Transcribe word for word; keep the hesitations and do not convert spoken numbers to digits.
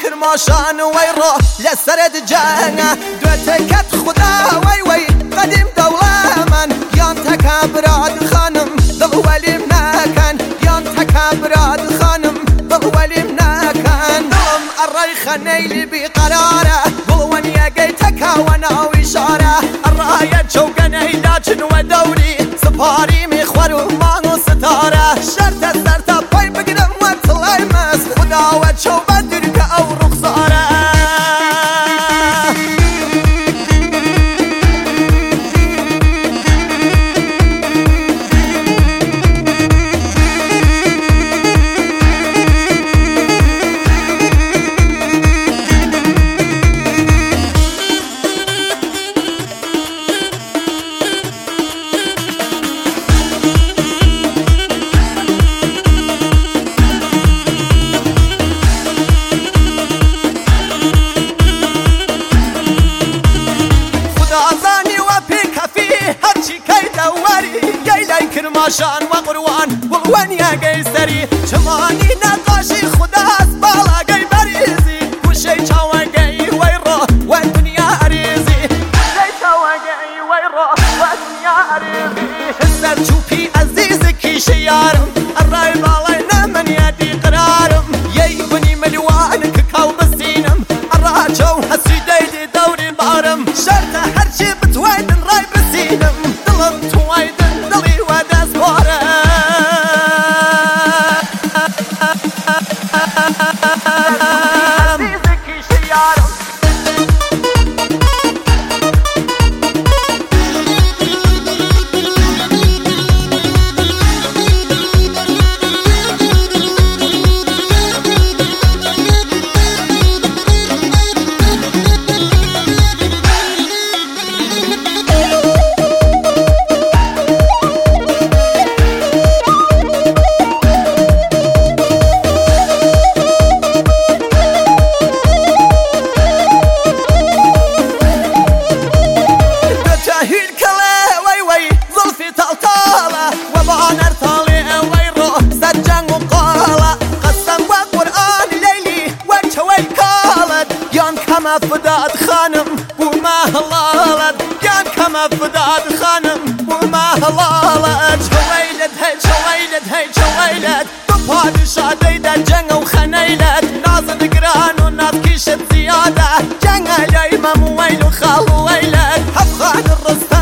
کرماشان ویرو لسرد جنگه دو تکت خدا وی وی قدیم دوله من یان تکبراد خانم دل ولیم نکن یان تکبراد خانم دل ولیم نکن دلم الرای خنیلی بی قراره بلوان یگی تکاونا و اشاره الرای چوگنه لاچن و دوری سپاری میخور و مانو ستاره شرط سرتا پای بگیرم و طلای مست خدا و چوبه درگه او رخصاره کرماشان و قروان ولوان یگی سری چمانی نقاشی خدا از بالا گی بریزی گوشه چاوگی وی رو و دنیا عریزی گوشه چاوگی وی رو و دنیا عریزی حسر چوپی عزیز کیش یارم الرای بالای نمن یدی قرارم یی بنی ملوان ککاو بسینم الرا جو حسی دیدی دوری بارم شرط هرچی بتویدن رای بسینم دلم تویدن دلی و كما فداد خانم وما هلالت كان كما فداد خانم وما هلالت شويلت هي شويلت هي شويلت بپادشاه دیده جنگ و خنیلت نازن گران و ناز کشت زیاده جنگ علی مم ویل و خال ویلت هفخان الرزق